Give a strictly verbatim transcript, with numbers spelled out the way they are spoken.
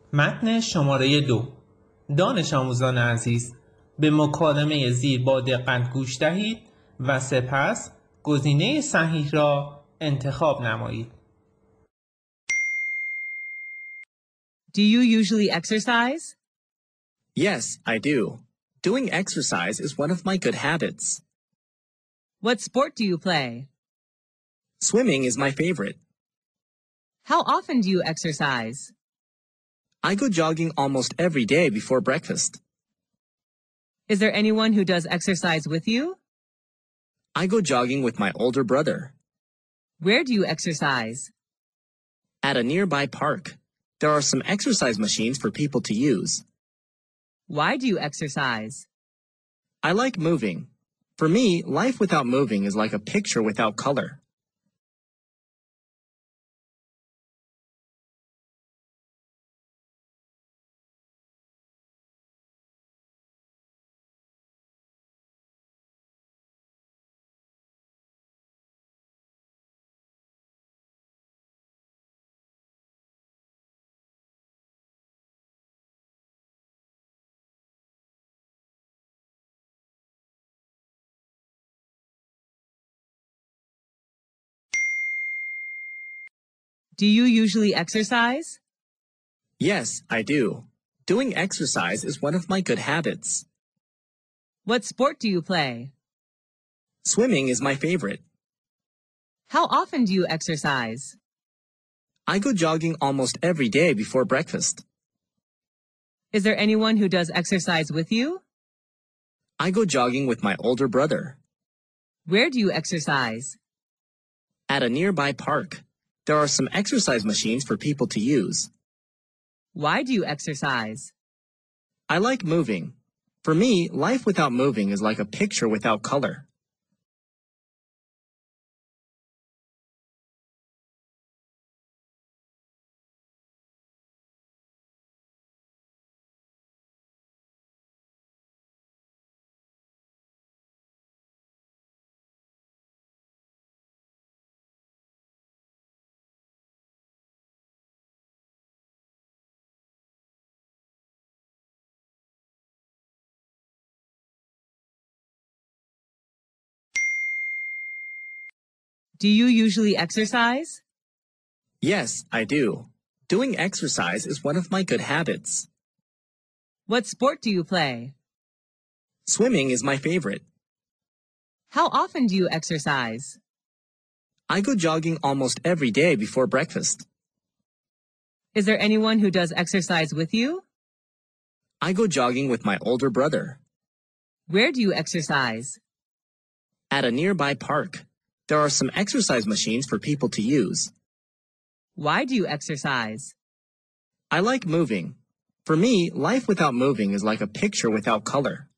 متن شماره دو. دانش آموزان عزیز، به مکالمه زیر با دقت گوش دهید و سپس گزینه صحیح را انتخاب نمایید. Do you usually exercise? Yes, I do. Doing exercise is one of my good habits. What sport do you play? Swimming is my favorite. How often do you exercise? I go jogging almost every day before breakfast. Is there anyone who does exercise with you? I go jogging with my older brother. Where do you exercise? At a nearby park, there are some exercise machines for people to use. Why do you exercise? I like moving. For me, life without moving is like a picture without color. Do you usually exercise? Yes, I do. Doing exercise is one of my good habits. What sport do you play? Swimming is my favorite. How often do you exercise? I go jogging almost every day before breakfast. Is there anyone who does exercise with you? I go jogging with my older brother. Where do you exercise? At a nearby park, there are some exercise machines for people to use. Why do you exercise? I like moving. For me, life without moving is like a picture without color. Do you usually exercise? Yes, I do. Doing exercise is one of my good habits. What sport do you play? Swimming is my favorite. How often do you exercise? I go jogging almost every day before breakfast. Is there anyone who does exercise with you? I go jogging with my older brother. Where do you exercise? At a nearby park, there are some exercise machines for people to use. Why do you exercise? I like moving. For me, life without moving is like a picture without color.